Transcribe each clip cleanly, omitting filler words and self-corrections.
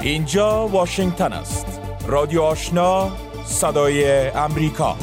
اینجا واشنگتن است. رادیو آشنا، صدای امریکا.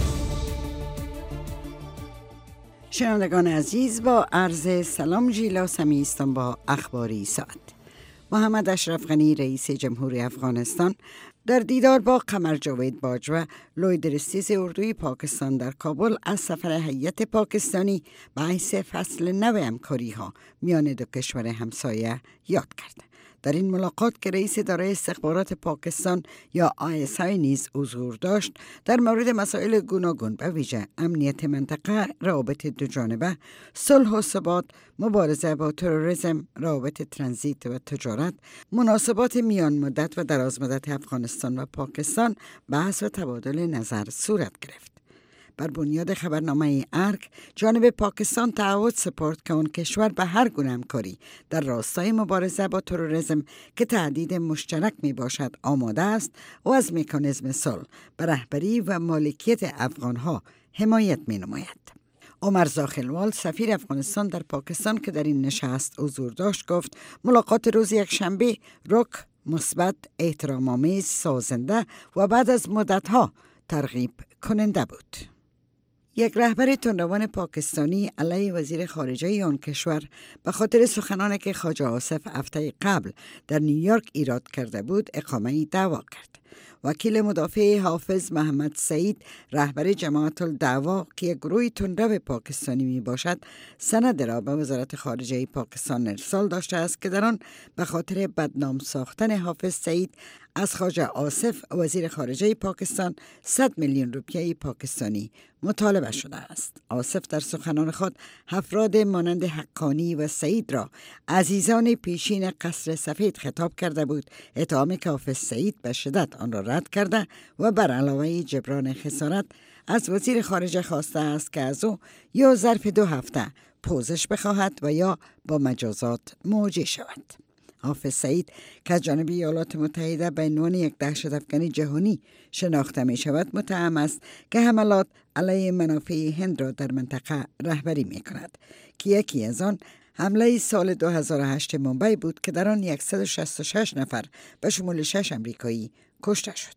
شنوندگان عزیز، با عرض سلام جیلا سمیستان با اخباری ساعت. محمد اشرف غنی رئیس جمهوری افغانستان در دیدار با قمر جاوید باجوه لوی درستیز اردوی پاکستان در کابل از سفر هیئت پاکستانی به حیث فصل نو همکاری ها میان دو کشور همسایه یاد کرد. در این ملاقات که رئیس اداره استخبارات پاکستان یا ISI نیز حضور داشت، در مورد مسائل گوناگون به ویژه امنیت منطقه، روابط دوجانبه، صلح و ثبات، مبارزه با تروریسم، روابط ترانزیت و تجارت، مناسبات میان مدت و دراز مدت افغانستان و پاکستان بحث و تبادل نظر صورت گرفت. بر بنیاد خبرنامه ارگ، جانب پاکستان تعهد سپرد که آن کشور به هر گونه همکاری در راستای مبارزه با تروریسم که تهدید مشترک می باشد آماده است و از مکانیزم صلح به رهبری و مالکیت افغانها حمایت می نماید. عمر زاخلوال سفیر افغانستان در پاکستان که در این نشست حضور داشت گفت ملاقات روز یکشنبه رک، مثبت، احترام‌آمیز، سازنده و بعد از مدت‌ها ترغیب کننده بود. یک رهبر تندروان پاکستانی علیه وزیر خارجه آن کشور به خاطر سخنانی که خواجه آصف هفته قبل در نیویورک ایراد کرده بود اقامه دعوا کرد. وکیل مدافع حافظ محمد سعید رهبر جماعت الدعوا که یک گروه تندرو پاکستانی می باشد سند را به وزارت خارجه پاکستان ارسال داشته است که در آن به خاطر بدنام ساختن حافظ سعید از خواجه آصف وزیر خارجه پاکستان 100 میلیون روپیه پاکستانی مطالبه شده است. آصف در سخنان خود افراد مانند حقانی و سعید را عزیزان پیشین قصر سفید خطاب کرده بود، اتهامی که حافظ سعید به شدت آن را رد کرده و بر علاوه جبران خسارت از وزیر خارجه خواسته است که از او یا ظرف 2 هفته پوزش بخواهد و یا با مجازات مواجه شود. حافظ سعید که از جانب ایالات متحده به عنوان یک دهشت‌افکن جهانی شناخته می شود متهم است که حملات علیه منافع هند را در منطقه رهبری می کند که یکی از آن حمله سال 2008 ممبئی بود که در آن 166 نفر به شمول 6 امریکایی کشته شد.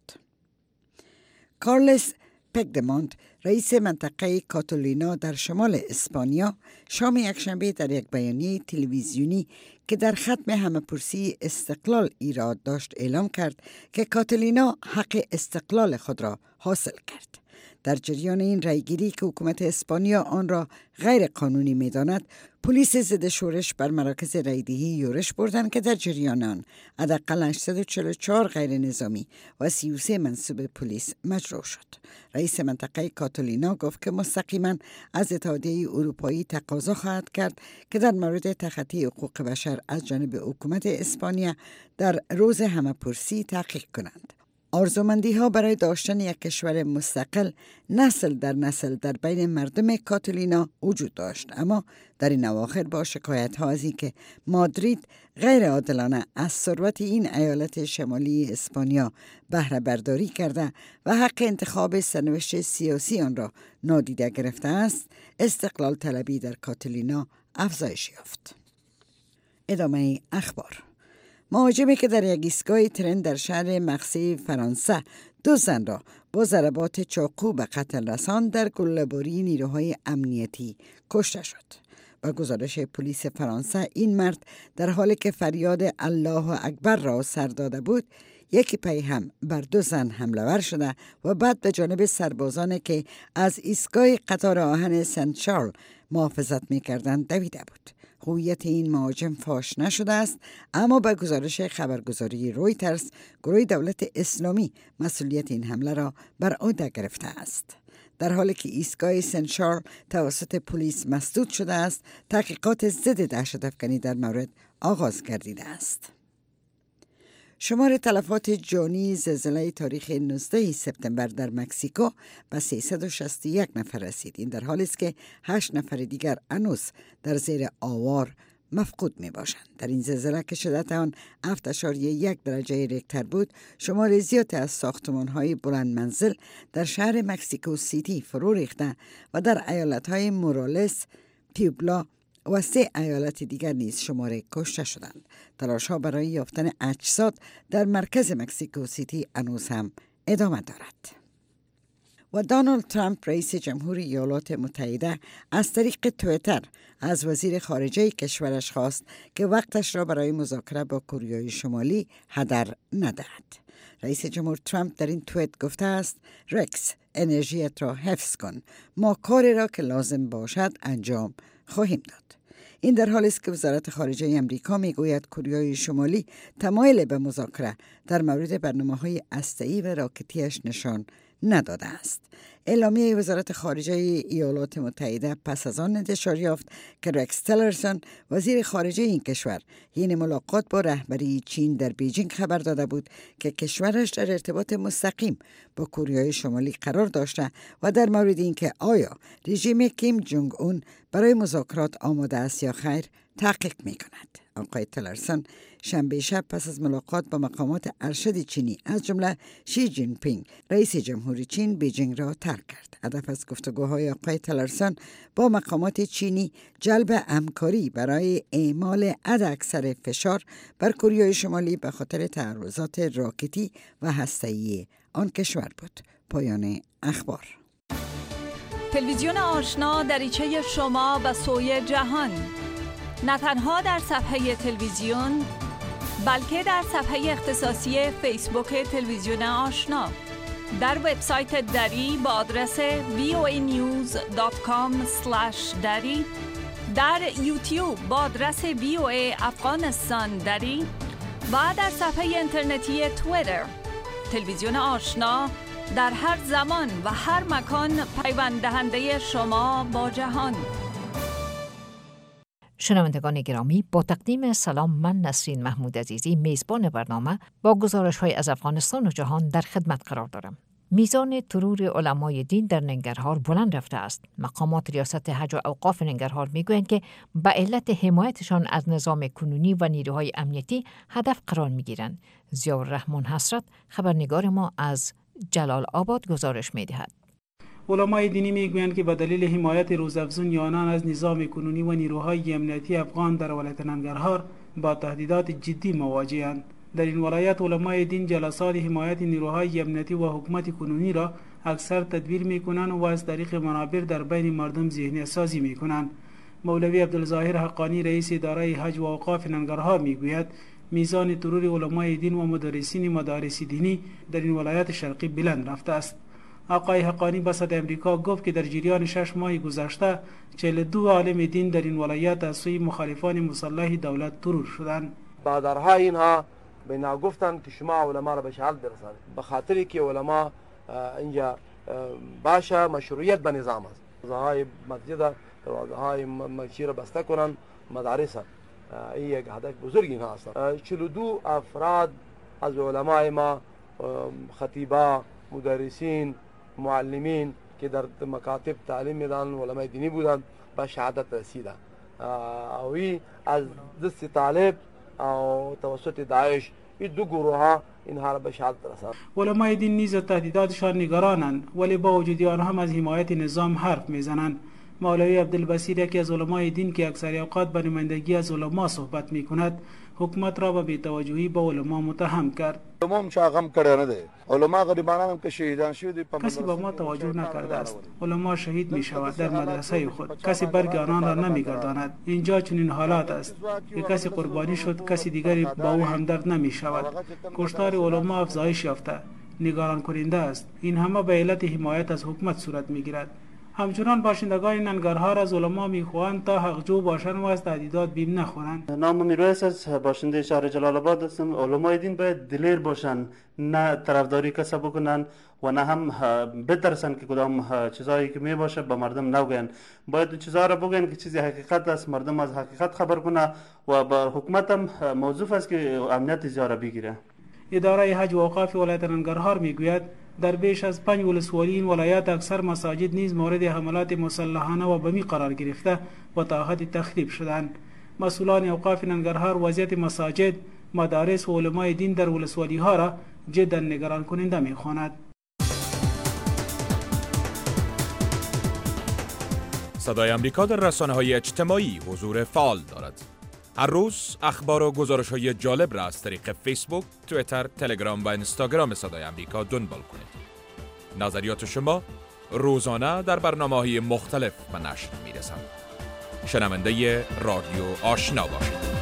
کارلس پگدمونت رئیس منطقه کاتالینا در شمال اسپانیا شام یکشنبه در یک بیانیه تلویزیونی که در ختم همه‌پرسی استقلال ایراد داشت اعلام کرد که کاتالینا حق استقلال خود را حاصل کرد. در جریان این رایگیری که حکومت اسپانیا آن را غیر قانونی می‌داند، پلیس ضد شورش بر مراکز رایدهی یورش بردند که در جریان آن حداقل 844 غیر نظامی و 33 منصوب پلیس مجروح شد. رئیس منطقه کاتالینا گفت که مستقیما از اتحادیه اروپایی تقاضا خواهد کرد که در مورد تخطی حقوق بشر از جانب حکومت اسپانیا در روز همه‌پرسی تحقیق کنند. آرزومندی ها برای داشتن یک کشور مستقل نسل در نسل در بین مردم کاتالینا وجود داشت، اما در این اواخر با شکایت ها از این که مادرید غیر عادلانه از ثروت این ایالت شمالی اسپانیا بهره برداری کرده و حق انتخاب سرنوشت سیاسی آن را نادیده گرفته است، استقلال طلبی در کاتالینا افزایش یافت. ادامه اخبار. مهاجمی که در یک ایستگاه ترن در شهر مخزی فرانسه 2 زن را با ضربات چاقو به قتل رساند در گله‌باری نیروهای امنیتی کشته شد. با گزارش پلیس فرانسه این مرد در حالی که فریاد الله اکبر را سر داده بود یکی پی هم بر 2 زن حمله ور شده و بعد به جانب سربازان که از ایستگاه قطار آهن سنت شارل محافظت می‌کردند دویده بود. هویت این مهاجم فاش نشده است، اما به گزارش خبرگزاری رویترز گروه دولت اسلامی مسئولیت این حمله را بر عهده گرفته است. در حالی که ایستگاه سنت شارل توسط پلیس مسدود شده است، تحقیقات ضد دهشت‌افکنی در مورد آغاز گردیده است. شمار تلفات جانی زلزله تاریخ 19 سپتامبر در مکزیکو به 361 نفر رسید. این در حالی است که 8 نفر دیگر هنوز در زیر آوار مفقود می باشند. در این زلزله که شدت آن 7.1 درجه ریکتر بود، شمار زیادی از ساختمان‌های بلند منزل در شهر مکزیکو سیتی فرو ریخته و در ایالت‌های مورالس، پیوبلا، و 3 ایالت دیگر نیز شمار کشته شدند. تلاش‌ها برای یافتن اجساد در مرکز مکزیکو سیتی هنوز هم ادامه دارد. و دونالد ترامپ رئیس جمهوری ایالات متحده از طریق توییتر از وزیر خارجه کشورش خواست که وقتش را برای مذاکره با کره شمالی هدر ندهد. رئیس جمهور ترامپ در این توییت گفته است: رکس، انرژیت را حفظ کن. ما کاری را که لازم باشد انجام خواهیم داد. این در حالی است که وزارت خارجه امریکا میگوید کره شمالی تمایل به مذاکره در مورد برنامه‌های هسته‌ای و راکتیش نشان نداده است. اعلامیه وزارت خارجه ایالات متحده پس از آن انتشار یافت که رکس تیلرسون وزیر خارجه این کشور حین ملاقات با رهبری چین در بیجینگ خبر داده بود که کشورش در ارتباط مستقیم با کره شمالی قرار داشته و در مورد اینکه آیا رژیم کیم جونگ اون برای مذاکرات آماده است یا خیر تحقیق می کند. آقای تیلرسون شنبه شب پس از ملاقات با مقامات ارشد چینی از جمله شی جین پینگ رئیس جمهوری چین بیجینگ را ترک کرد. هدف از گفتگوهای آقای تیلرسون با مقامات چینی جلب همکاری برای اعمال حداکثر فشار بر کره شمالی به خاطر تعرضات راکتی و هسته‌ای آن کشور بود. پایان اخبار. تلویزیون آشنا دریچه شما به سوی جهان، نه تنها در صفحه تلویزیون بلکه در صفحه اختصاصی فیسبوک تلویزیون آشنا، در وبسایت دری با آدرس voanews.com/dari، در یوتیوب با آدرس VOA افغانستان دری و در صفحه اینترنتی توییتر. تلویزیون آشنا در هر زمان و هر مکان پیوند دهنده شما با جهان. شنوندگان گرامی، با تقدیم سلام، من نسرین محمود عزیزی میزبان برنامه با گزارش‌های از افغانستان و جهان در خدمت قرار دارم. میزان ترور علمای دین در ننگرهار بلند رفته است. مقامات ریاست حج و اوقاف ننگرهار میگویند که به علت حمایتشان از نظام کنونی و نیروهای امنیتی هدف قرار میگیرند. ضیاءالرحمن حسرت خبرنگار ما از جلال آباد گزارش میدهد. علمای دینی میگویند که به دلیل حمایت روزافزون آنان از نظام کنونی و نیروهای امنیتی افغان در ولایت ننگرهار با تهدیدات جدی مواجه‌اند. در این ولایت علمای دین جلسات حمایت نیروهای امنیتی و حکومت کنونی را اکثر تدبیر میکنند و از طریق منابر در بین مردم ذهنی سازی میکنند. مولوی عبدالظاهر حقانی رئیس اداره حج و اوقاف ننگرهار میگوید میزان ترور علمای دین و مدرسین مدارس دینی در این ولایت شرقی بلند رفته است. آقای حقانی به صدای امریکا گفت که در جریان 6 ماه گذشته 42 عالم دین در این ولایت از سوی مخالفان مسلح دولت ترور شدند. برادرها اینها به اینا گفتند که شما علما را به شهادت برسانید، به خاطری که علما اینجا باشه مشروعیت به نظام است. دروازه‌های مسجد، دروازه‌های مسجد را بسته کنند، مدارس این یک هدف بزرگ اینها است. 42 افراد از علمای ما، خطیبا، مدرسین، معلمین که در مکاتب تعلیم میدن علمای دینی بودند به شهادت رسیدند. اوی از دست طالب او توسط داعش این دو گروه ها اینها را به شهادت رساند. علمای دین نیز تهدیداتشان نگرانند، ولی با وجود آن هم از حمایت نظام حرف میزنند. مولوی عبدالبصیر یکی از علمای دین که اکثر اوقات به نمایندگی از علما صحبت میکند، حکومت را به بی‌توجهی با علما متهم کرد. علما شاغم کړه نه دي، علما غریبانان هم که شهیدان شوی کسی به ما توجه نکرده است. علما شهید می شود در مدرسه خود، کسی برگ آنان را نمیگرداند. اینجا چنین حالات است که کسی قربانی شد، کسی دیگری با او همدرد نمی شود. کشتار علما افزایش یافته، نگران کننده است. این همه به علت حمایت از حکومت صورت می گیرد. همچنان باشندگان ننگرهار از علما میخواهند تا حقجو باشند و از تهدیدات بیم نخورند. نام میرویس از باشنده شهر جلال آباد هستم. علمای دین باید دلیر باشند، نه طرفداری کسب بکنند و نه هم بترسند که کدام چیزایی که می باشه به مردم نگویند. باید چیزا را بگویند که چیزی حقیقت است، مردم از حقیقت خبر کنه و با حکومت هم موظف است که امنیت زیاره بگیره. اداره حج و اوقاف ولایت ننگرهار میگوید در بیش از 5 ولسوالی این ولایت اکثر مساجد نیز مورد حملات مسلحانه و بمی قرار گرفته و تا حد تخریب شدند. مسئولان اوقاف ننگرهار وضعیت مساجد، مدارس و علمای دین در ولسوالی ها را جدا نگران کننده می‌خواند. صدای آمریکا در رسانه‌های اجتماعی حضور فعال دارد. هر روز اخبار و گزارش‌های جالب را از طریق فیسبوک، توییتر، تلگرام و اینستاگرام صدای آمریکا دنبال کنید. نظریات شما روزانه در برنامه‌های مختلف به نشر می‌رسند. شنونده رادیو آشنا باشید.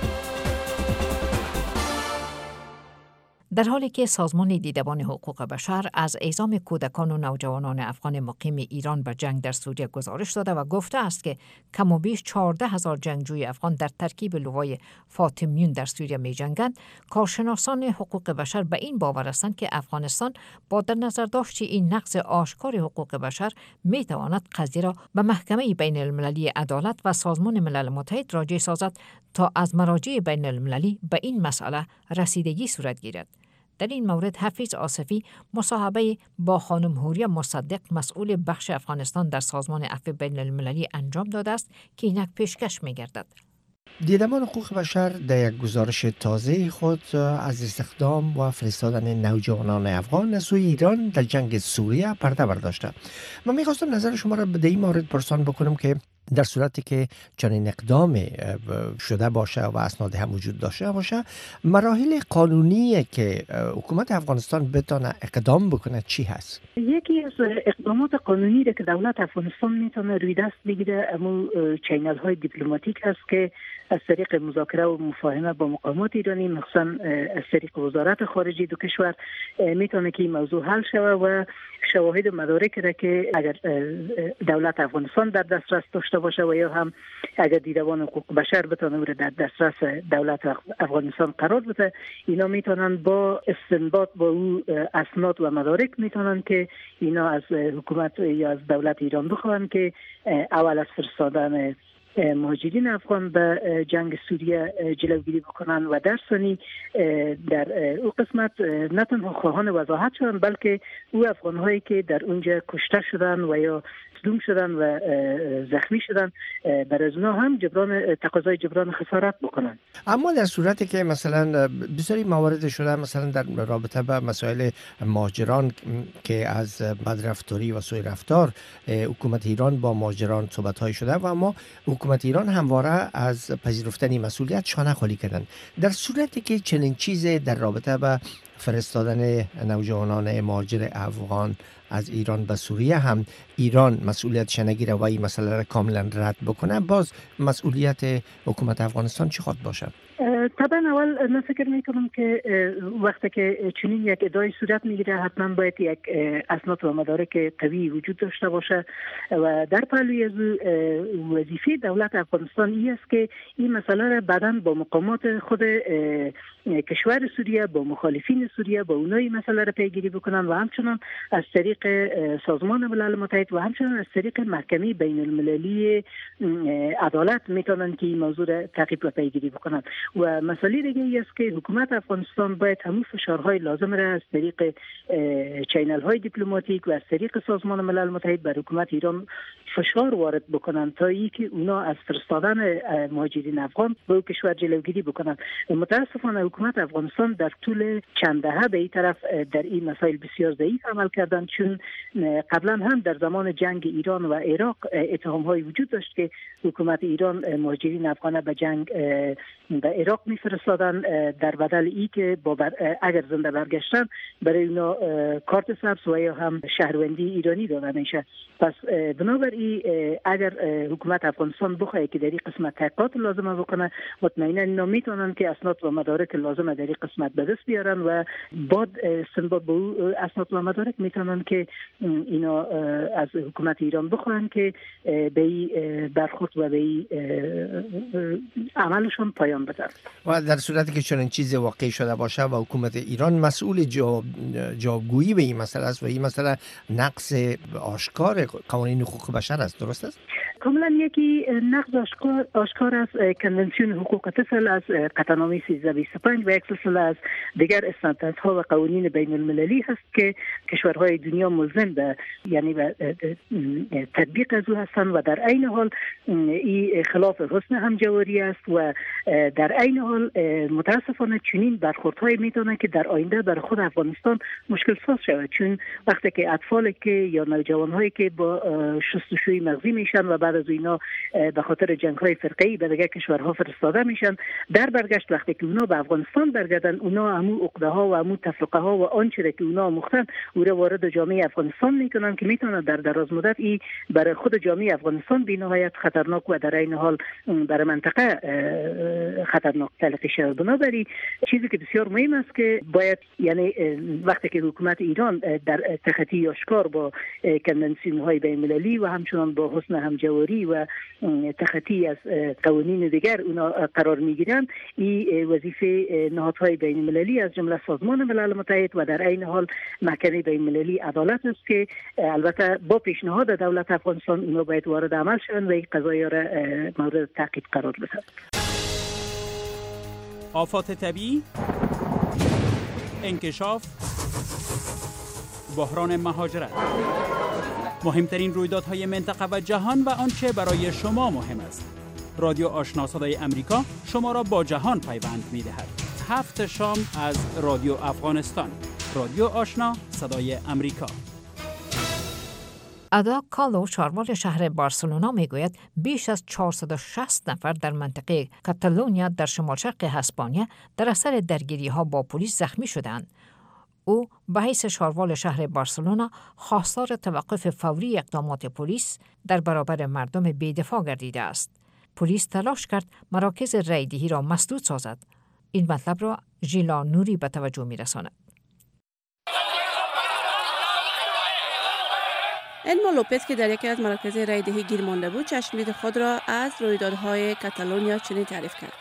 در حالی که سازمان دیدبان حقوق بشر از اعزام کودکان و نوجوانان افغان مقیم ایران به جنگ در سوریه گزارش داده و گفته است که کم و بیش 14,000 جنگجوی افغان در ترکیب لوای فاطمیون در سوریه می جنگند، کارشناسان حقوق بشر به این باور هستند که افغانستان با در نظر داشت این نقض آشکار حقوق بشر می تواند قضیه را به محکمه بین المللی عدالت و سازمان ملل متحد راجع سازد تا از مراجع بین المللی به این مسئله رسیدگی صورت گیرد. در این مورد حفیظ آصفی مصاحبه با خانم حوریه مصدق مسئول بخش افغانستان در سازمان عفو بین المللی انجام داده است که اینک پیشکش می گردد. دیدبان حقوق بشر در یک گزارش تازه خود از استخدام و فرستادن نوجوانان افغان از سوی ایران در جنگ سوریه پرده برداشته. من می‌خواستم نظر شما را به این مورد پرسان بکنم که در صورتی که چنین اقدام شده باشه و اسناد هم وجود داشته باشه، مراحل قانونی که حکومت افغانستان بتونه اقدام بکنه چی هست؟ یکی از اقدامات قانونی که دولت افغانستان میتونه روی دست بگیره امو چینل های دیپلماتیک هست که از طریق مذاکره و مفاهمه با مقامات ایرانی، مخصوصا از طریق وزارت خارجه دو کشور میتونه که این موضوع حل شود و شواهد و مدارک را که اگر دولت افغانستان در دسترس داشته باشه و یا هم اگر دیدبان حقوق بشر بتونه او را در دسترس دولت افغانستان قرار بده، اینا میتونن با استنباط با او اسناد و مدارک میتونن که اینا از حکومت یا از دولت ایران بخوان که اول از فرستادن مهاجرین افغان به جنگ سوریه جلوگیری بکنن و در ثانی در او قسمت نه تنها خواهان وضاحت شدن بلکه او افغان‌هایی که در اونجا کشته شدن و یا مظلوم شدن و زخمی شدن برای اونا هم تقاضای جبران خسارت بکنن. اما در صورتی که مثلا بسیاری موارد شده مثلا در رابطه با مسائل مهاجران که از بدرفتاری و سوء رفتار حکومت ایران با مهاجران صحبت‌های شده و اما حکومت ایران همواره از پذیرفتن مسئولیت شانه خالی کردن. در صورتی که چنین چیزی در رابطه با فرستادن نوجوانان مهاجر افغان از ایران به سوریه هم ایران مسئولیتش نگیره و این مسئله را کاملا رد بکنه، باز مسئولیت حکومت افغانستان چی خواهد باشه؟ طبعا اول من فکر میکنم که وقتی که چنین یک ادعای صورت میگیره حتما باید یک اسناد و مدارک قوی وجود داشته باشه و در پهلوی از وظیفه دولت افغانستان این است که این مسئله را بعداً با مقامات خود کشور سوریه، با مخالفین سوریه، با اونایی مسئله را پیگیری بکنن و همچنان از طریق سازمان ملل متحد و همچنان از طریق محکمه بین المللی عدالت میتونن که این موضوع را تعقیب و پیگیری بکنن. و مسئله دیگه ای است که حکومت افغانستان باید همون فشارهای لازم را از طریق چینل های دیپلماتیک و از طریق سازمان ملل متحد بر حکومت ایران فشار وارد بکنن تا اینکه اونا از فرستادن مهاجرین افغان به کشور جلوگیری بکنن. متاسفانه حکومت افغانستان در طول چند دهه به این طرف در این مسائل بسیار ضعیف عمل کردند، چون قبلا هم در زمان جنگ ایران و عراق اتهام های وجود داشت که حکومت ایران مهاجرین افغان به جنگ به عراق میفرستادن در بدل ای که اگر زنده برگشتن برای اونا کارت سبز و یا هم شهروندی ایرانی داده میشه. پس بنابراین اگر حکومت افغانستان بخواد که در این قسمت تحقیقات لازمه بکنه، مطمئنا اینا میتونن که اسناد و مدارک لازمه در این قسمت به دست بیارن و بعد استنباط با اسناد و مدارک میتونن که اینا از حکومت ایران بخوان که به برخورد و به عملشون پایان بدن. و در صورتی که چنین چیزی واقع شده باشه و حکومت ایران مسئول جوابگویی به این مسئله است و این مسئله نقض آشکار قوانین حقوق بشر است، درست است؟ کاملا یکی نقض آشکار از کنونسیون حقوق طفل، از قطعنامه 1325 و یک سلسله از دیگر استانداردها و قوانین بین المللی هست که کشورهای دنیا ملزم به یعنی به تطبیق از او هستند و در عین حال این خلاف حسن همجواری است و در عین حال متاسفانه چنین برخوردهای میتونه که در آینده برای خود افغانستان مشکل ساز شود، چون وقتی که اطفالی که یا نوجوانهایی که با شستشوی مغزی میشن و بعد بعد از اینا به خاطر جنگ‌های فرقه‌ای به دیگر کشورها فرستاده میشن. در برگشت وقتی که اونا به افغانستان برگردن، اونا همون عقده‌ها و همون تفرقه‌ها و آنچه که اونا مختن او را وارد جامعه افغانستان میکنن که میتونه در دراز مدت ای برای خود جامعه افغانستان بی نهایت خطرناک و در این حال برای منطقه خطرناک تلقی شود. بنابراین چیزی که بسیار مهم است که باید یعنی وقتی که حکومت ایران در تخطی آشکار با کنوانسیون‌های بین‌المللی و همچنان با حسن همجواری و تخطی از قوانین دیگر اونا قرار میگیرند، این وظیفه نهادهای بین‌المللی از جمله سازمان ملل متحد و در عین حال محکمه بین‌المللی عدالت است که البته با پیشنهاد دولت افغانستان اونا باید وارد عمل شوند و این قضایا را مورد تعقیب قرار بدهند. آفات طبیعی، انکشاف، بحران مهاجرت، مهمترین رویدادهای منطقه و جهان و آنچه برای شما مهم است. رادیو آشنا صدای امریکا شما را با جهان پیوند می‌دهد. 7 شام از رادیو افغانستان. رادیو آشنا صدای امریکا. ادا کالو چاروال شهر بارسلونا میگوید بیش از 460 نفر در منطقه کاتالونیا در شمال شرق اسپانیا در اثر درگیری‌ها با پلیس زخمی شدند. او به حیث چاروال شهر بارسلونا خواستار توقف فوری اقدامات پلیس در برابر مردم بی‌دفاع گردیده است. پلیس تلاش کرد مراکز رایدهی را مسدود سازد. این مطلب را ژیلا نوری به توجه می‌رساند. الما لوپز که در یکی از مراکز رایدهی گیر مانده بود، چشمدید خود را از رویدادهای کاتالونیا چنین تعریف کرد.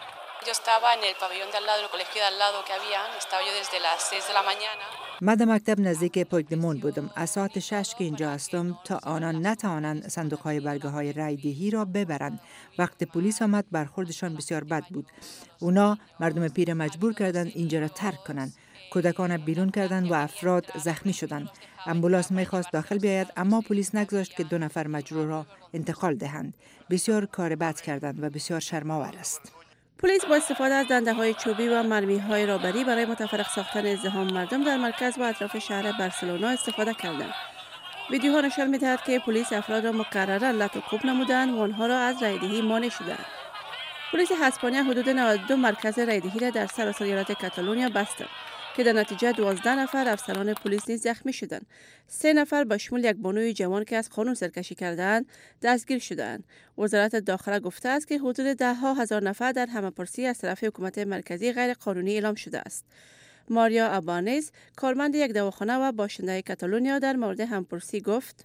من در مکتب نزدیک پویگدمون بودم. از ساعت 6 که اینجا هستم تا آنان نتوانند صندوق‌های برگه های رایدهی را ببرند. وقت پلیس آمد برخوردشان بسیار بد بود. اونا مردم پیر مجبور کردند اینجا را ترک کنند. کودکان بیرون کردند و افراد زخمی شدند. امبولانس میخواست داخل بیاید اما پلیس نگذاشت که 2 نفر مجروح را انتقال دهند. بسیار کار بد کردند و بسیار شرم‌آور است. پلیس با استفاده از دنده‌های چوبی و مرمی‌های رابری برای متفرق ساختن ازدحام مردم در مرکز و اطراف شهر بارسلونا استفاده کردند. ویدیوها نشان می‌دهد که پلیس افراد را مکرراً لط و کوب نمودند و آنها را از رایدهی مانع شدند. پلیس اسپانیا حدود 92 مرکز رایدهی را در سراسر ایالت کاتالونیا بستند که در نتیجه 12 نفر افسران پلیس نیز زخمی شدند. 3 نفر به شمول یک بانوی جوان که از قانون سرکشی کردند دستگیر شدند. وزارت داخله گفته است که حدود 10,000 نفر در همه‌پرسی از طرف حکومت مرکزی غیر قانونی اعلام شده است. ماریا ابانز، کارمند یک دواخانه و باشنده کاتالونیا، در مورد همپرسی گفت: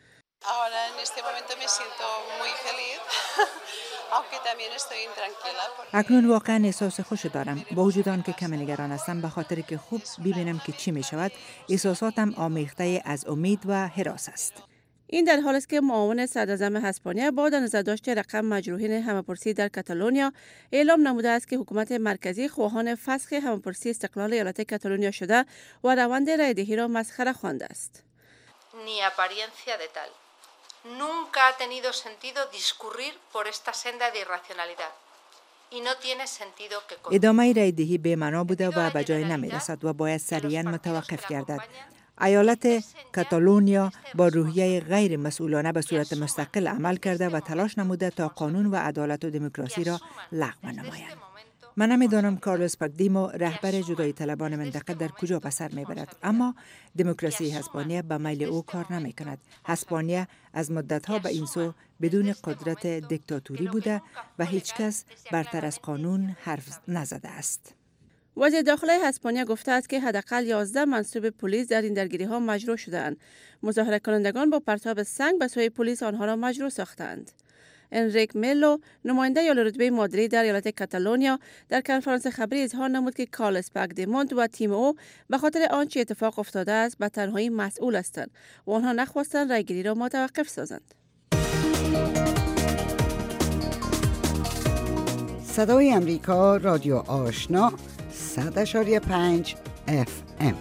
اکنون واقعا احساس خوش دارم، با وجود آن که کم نگران هستم به خاطر که خوب ببینم که چی می شود. احساساتم آمیخته از امید و هراس است. این در حالی است که معاون صدراعظم اسپانیا با نظرداشت رقم مجروحین همه‌پرسی در کاتالونیا اعلام نموده است که حکومت مرکزی خواهان فسخ همه‌پرسی استقلال ایالت کاتالونیا شده و روند رایدهی را مسخره خوانده است. Nunca ha tenido sentido discurrir por esta senda de irracionalidad. Y no tiene sentido que ادامه رایدهی به معنا بوده و به جای نمی رسد و باید سریعاً متوقف گردد. ایالت کاتالونیا با روحیه غیر مسئولانه به صورت مستقل عمل کرده و تلاش نموده تا قانون و عدالت و دموکراسی را لغو نمایند. من نمیدانم کارلوس پاگدیمو رهبر جدایی طلبان منطقه در کجا به سر میبرد، اما دموکراسی اسپانیا به میل او کار نمی کند. اسپانیا از مدتها به این سو بدون قدرت دیکتاتوری بوده و هیچ کس برتر از قانون حرف نزده است. وزیر داخله اسپانیا گفته است که حداقل 11 منصوب پلیس در این درگیری‌ها مجروح شدند. مظاهره کنندگان با پرتاب سنگ به سوی پلیس آنها را مجروح ساختند. انریک میلو، نماینده اعلی رتبه مادری در ایالت کاتالونیا، در کنفرانس خبری اظهار نمود که کارلوس پاگدیمون و تیم او به خاطر آنچه اتفاق افتاده است به تنهایی مسئول هستند و آنها نخواستند رایگیری را متوقف سازند. صدای امریکا، رادیو آشنا، 100.5 FM.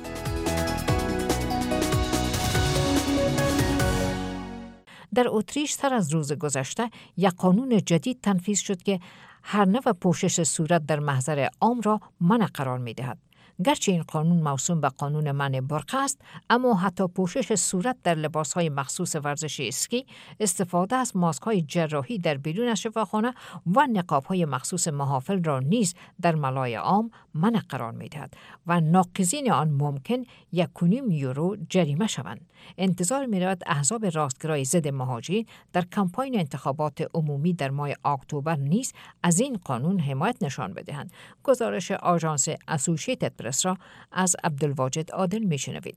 در اتریش سر از روز گذشته یک قانون جدید تنفیذ شد که هر نوع پوشش صورت در محضر عام را منع قرار می دهد. گرچه این قانون موسوم به قانون منع برقع است، اما حتی پوشش صورت در لباسهای مخصوص ورزشی اسکی، استفاده از ماسک‌های جراحی در بیرون از شفاخانه و نقاب‌های مخصوص محافل را نیز در ملای عام منع قرار می‌دهد و ناقضین آن ممکن 1.5 یورو جریمه شوند. انتظار می‌رود احزاب راستگرای ضد مهاجرین در کمپاین انتخابات عمومی در ماه اکتبر نیز از این قانون حمایت نشان بدهند. گزارش آژانس اسوسییتد پرس را از عبدالواجد عادل میشنوید.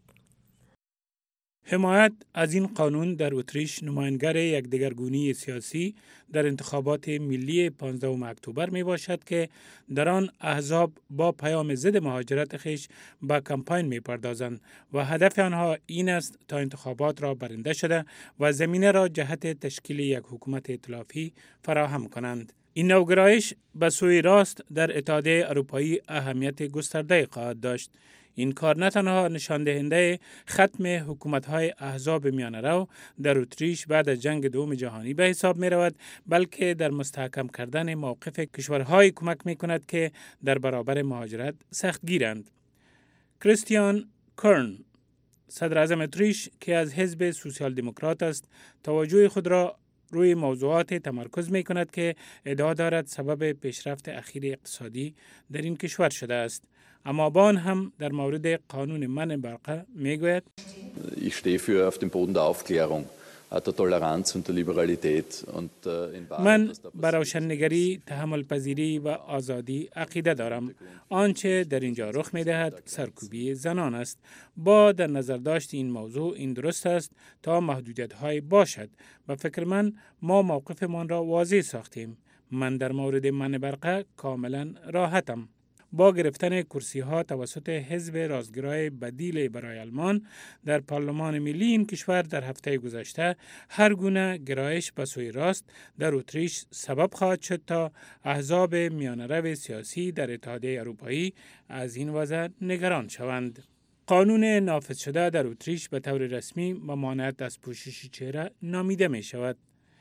حمایت از این قانون در اتریش نمایانگر یک دگرگونی سیاسی در انتخابات ملی 15 اکتبر می باشد که در آن احزاب با پیام ضد مهاجرت خویش به کمپاین می پردازند و هدف آنها این است تا انتخابات را برنده شده و زمینه را جهت تشکیل یک حکومت ائتلافی فراهم کنند. این نوگرایش به سوی راست در اتحادیه اروپایی اهمیت گسترده خواهد داشت. این کار نه تنها نشان دهنده ختم حکومت‌های احزاب میانه‌رو در اتریش بعد از جنگ دوم جهانی به حساب می رود، بلکه در مستحکم کردن موقف کشورهای کمک می کند که در برابر مهاجرت سختگیرند. کریستیان کرن، صدر اعظم اتریش که از حزب سوسیال دموکرات است، توجه خود را روی موضوعات تمرکز می کند که ادعا دارد سبب پیشرفت اخیر اقتصادی در این کشور شده است. اما با آن هم در مورد قانون منع برقع می گوید: Ich stehe für auf dem Boden der Aufklärung, der Toleranz und der Liberalität und من بر روشن‌نگری، تحمل پذیری و آزادی عقیده دارم. آنچه در اینجا رخ می دهد سرکوبی زنان است. با در نظر داشت این موضوع این درست است تا محدودیت‌های باشد. به فکر من ما موقفمان را واضح ساختیم. من در مورد منع برقع کاملا راحتم. با گرفتن کرسی ها توسط حزب راستگرای بدیل برای آلمان در پارلمان ملی این کشور در هفته گذشته، هر گونه گرایش به سوی راست در اتریش سبب خواهد شد تا احزاب میانه‌رو سیاسی در اتحادیه اروپایی از این وضع نگران شوند. قانون نافذ شده در اتریش به طور رسمی ممانعت از پوشش چهره نامیده می شود،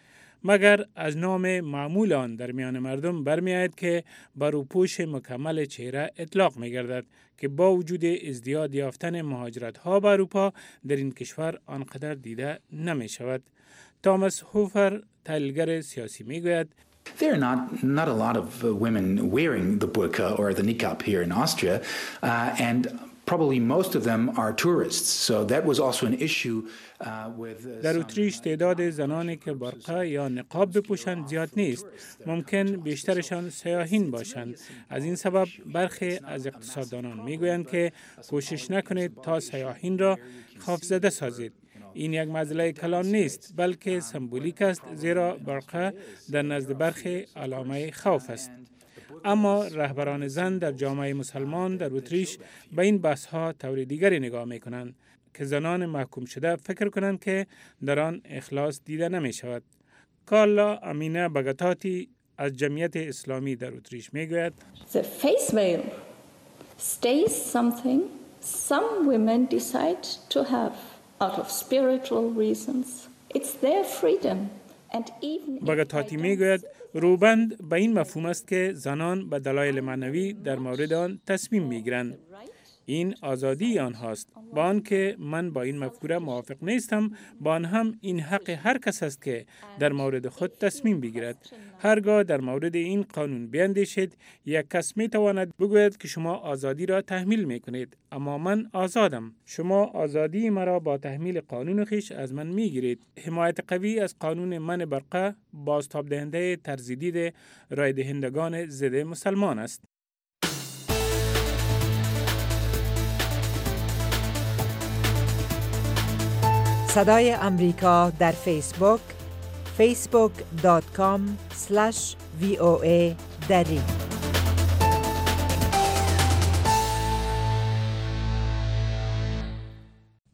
مگر از نام معمول آن در میان مردم برمی‌آید که بر روپوش مکمل چهره اطلاق می‌گردد که با وجود ازدیاد یافتن مهاجرت‌ها به اروپا در این کشور آنقدر دیده نمی‌شود. توماس هوفر، تحلیلگر سیاسی، می‌گوید: There are not a lot of women wearing the burqa or the niqab here in Austria, and probably most of them are tourists. So that was also an issue with در اتریش تعداد زنانی که برقع یا نقاب بپوشند زیاد نیست. ممکن بیشترشان سیاحین باشند. از این سبب برخی از اقتصاددانان میگویند که کوشش نکنید تا سیاحین را خوفزده سازید. این یک مسئله کلان نیست، بلکه سمبولیک است، زیرا برقع در نزد برخی علامه خوف است. اما رهبران زن در جامعه مسلمان در اتریش به این بحث ها طور دیگری نگاه می کنند که زنان محکوم شده فکر کنند که در آن اخلاص دیده نمی شود. کارلا امینه بگتاتی از جمعیت اسلامی در اتریش می گوید: The face veil stays something some women decide to have out of spiritual reasons. It's their freedom. بگتاتی می گوید روبند به این مفهوم است که زنان به دلایل معنوی در مورد آن تصمیم می گیرند. این آزادی آنهاست. با آنکه من با این مفکوره موافق نیستم، با آن هم این حق هر کس است که در مورد خود تصمیم بگیرد. هرگاه در مورد این قانون بیندیشید، یک کس می تواند بگوید که شما آزادی را تحمیل می کنید، اما من آزادم. شما آزادی مرا با تحمیل قانون خویش از من می گیرید. حمایت قوی از قانون منع برقع بازتاب دهنده طرز دید رای دهندگان ضد مسلمان است. صدای امریکا در فیسبوک facebook.com/VOA دری.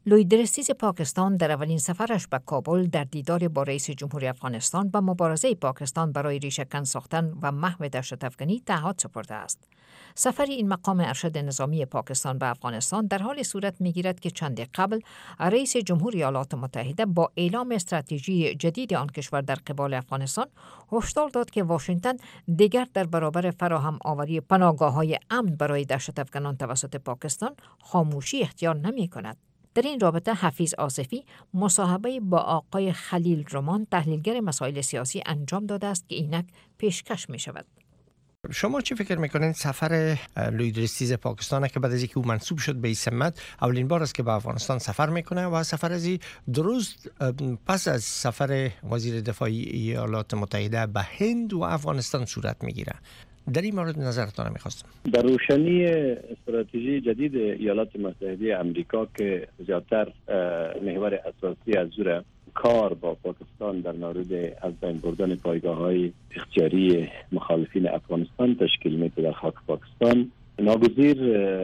لویدرستیز پاکستان در اولین سفرش به کابل در دیدار با رئیس جمهوری افغانستان و مبارزه پاکستان برای ریشه‌کن ساختن و محو دهشت‌افکنی تعهد سپرده است. سفر این مقام ارشد نظامی پاکستان به افغانستان در حال صورت می‌گیرد که چندی قبل رئیس جمهوری ایالات متحده با اعلام استراتژی جدید آن کشور در قبال افغانستان هشدار داد که واشنگتن دیگر در برابر فراهم آوری پناهگاه‌های امن برای دهشت‌افکنان توسط پاکستان خاموشی اختیار نمی‌کند. در این رابطه حفیظ آصفی مصاحبه با آقای خلیل رمان تحلیلگر مسائل سیاسی انجام داده است که اینک پیشکش می شود. شما چی فکر میکنین سفر لویدرستیز پاکستان که بعد از اینکه او منصوب شد به این سمت اولین بار است که به افغانستان سفر میکنه و سفر از درست پس از سفر وزیر دفاع ایالات متحده به هند و افغانستان صورت میگیره؟ در این مورد نظرتان میخواستم. در روشنی استراتژی جدید ایالات متحده آمریکا که زیادتر محور اساسی از زور کار با پاکستان در مورد از بین بردن پایگاه‌های اختیاری مخالفین افغانستان تشکیل میده در خاک پاکستان، ناگزیر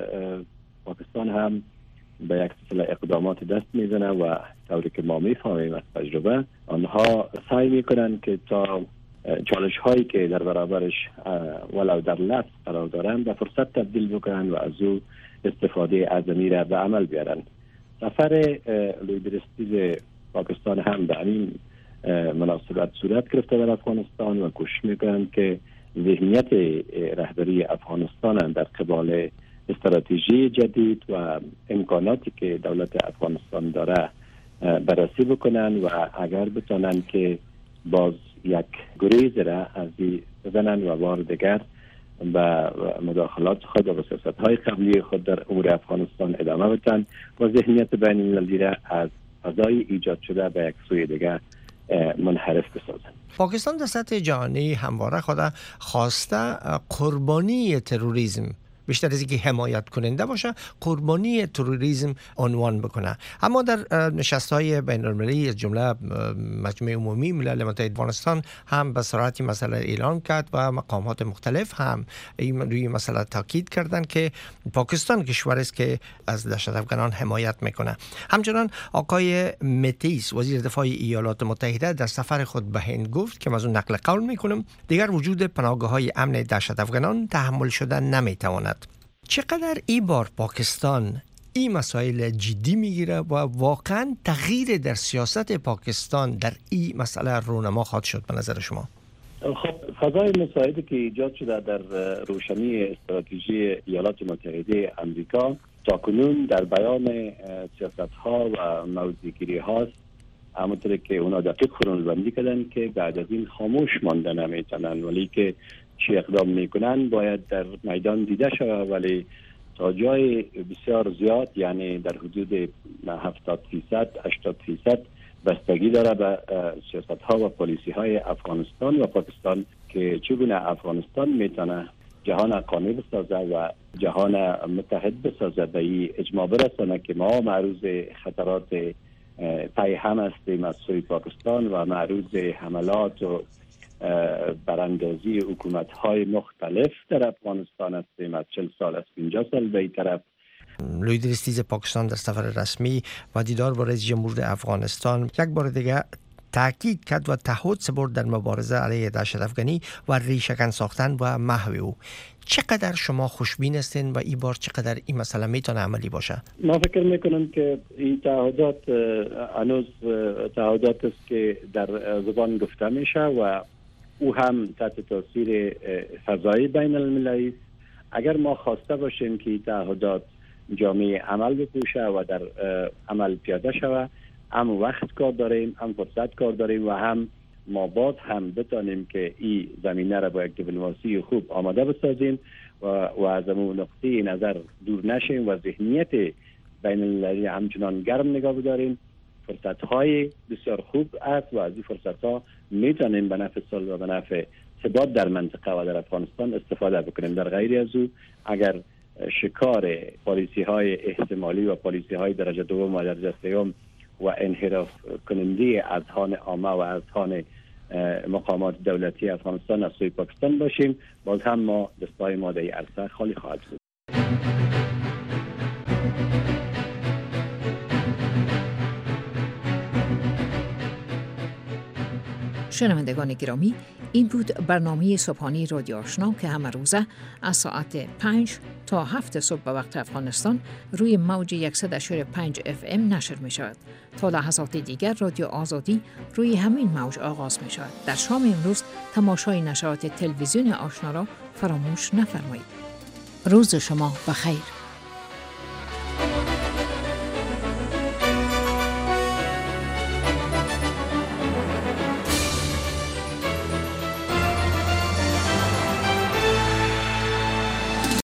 پاکستان هم به یک سلسله اقدامات دست میزنه و طوری که ما میفهمیم از تجربه آنها سعی میکنن که تا چالش هایی که در برابرش ولو در لفظ قرار دارن به فرصت تبدیل بکنن و از او استفاده اعظمی را به عمل بیارن. سفر لویدرستیز پاکستان هم به این مناسبت صورت گرفته در افغانستان و کوشش میکنن که ذهنیت رهبری افغانستان در قبال استراتژی جدید و امکاناتی که دولت افغانستان داره بررسی بکنن و اگر بتونن که باز یک گریز را از بزنن و بار دیگر و مداخلات خود و سیاست‌های قبلی خود در امور افغانستان ادامه بدن و ذهنیت بین المللی را از فضای ایجاد شده به یک سوی دیگر منحرف بسازن. پاکستان در سطح جهانی همواره خود خواسته قربانی تروریسم بیشتر از اینکه حمایت کننده باشه قربانی تروریسم عنوان بکنه. اما در نشست‌های بین‌المللی از جمله مجمع عمومی ملل متحد افغانستان هم به صراحت مسئله اعلان کرد و مقامات مختلف هم روی مسئله تاکید کردند که پاکستان کشوری است که از دهشت‌افکنان حمایت میکنه. همچنان آقای متیس وزیر دفاع ایالات متحده در سفر خود به هند گفت که از اون نقل قول میکنم دیگر وجود پناهگاه‌های امن دهشت‌افکنان تحمل شدن نمیتواند. چقدر این بار پاکستان این مسائل جدی میگیره و واقعا تغییر در سیاست پاکستان در این مسئله رونما خواهد شد به نظر شما؟ خب فضای مساعدی که ایجاد شده در روشنی استراتژی ایالات متحده آمریکا تاکنون در بیان سیاست‌ها و موضوع‌گیری هاست همونطور که اونا دقیق فرمول‌بندی کردن که بعد از این خاموش مانده نمیتونن، ولی که چی اقدام میکنن باید در میدان دیده شود، ولی تا جای بسیار زیاد یعنی در حدود 70% 80% بستگی داره به سیاست ها و پالیسی های افغانستان و پاکستان که چگونه افغانستان میتونه جهان قانع بسازه و جهان متحد بسازه به این اجماع برسانه که ما معروض خطرات پیهم هستیم از سوی پاکستان و معروض حملات و براندازی حکومت‌های مختلف در افغانستان هستیم از 40 سال از 50 سال به این طرف. لویدرستیز پاکستان در سفر رسمی و دیدار با رئیس جمهور افغانستان یک بار دیگه تاکید کرد و تعهد سپرد در مبارزه علیه دهشت‌افکنی و ریشه‌کن ساختن و محو او. چقدر شما خوشبین هستین و این بار چقدر این مسئله میتونه عملی باشه؟ ما فکر میکنم که این تعهدات هنوز تعهدات است که در زبان گفته میشه و او هم تحت تاثیر فضای بین المللی. اگر ما خواسته باشیم که تعهدات جامعه عمل بپوشه و در عمل پیاده شود، هم وقت کار داریم، هم فرصت کار داریم و هم ما باز هم بتانیم که این زمینه را با یک دیپلماسی خوب آماده بسازیم و از اون نقطه نظر دور نشیم و ذهنیت بین المللی همچنان گرم نگاه بداریم. فرصت‌های بسیار خوب است و از این فرصت‌ها میتونیم به نفع صلح و به نفع ثبات در منطقه و در افغانستان استفاده بکنیم. در غیر از او اگر شکار پالیسی‌های احتمالی و پالیسی‌های درجه دوم و درجه سوم و انحراف کننده اذهان عامه و اذهان مقامات دولتی افغانستان از سوی پاکستان باشیم، باز هم ما دستای ما در عرصه خالی خواهد بود. شنوندگان گرامی، این بود برنامه صبحانه رادیو آشنا که همه روزه از ساعت 5 تا 7 صبح به وقت افغانستان روی موج 100.5 FM نشر می شود. تا لحظات دیگر رادیو آزادی روی همین موج آغاز می شود. در شام امروز تماشای نشرات تلویزیون آشنا را فراموش نفرمایید. روز شما بخیر.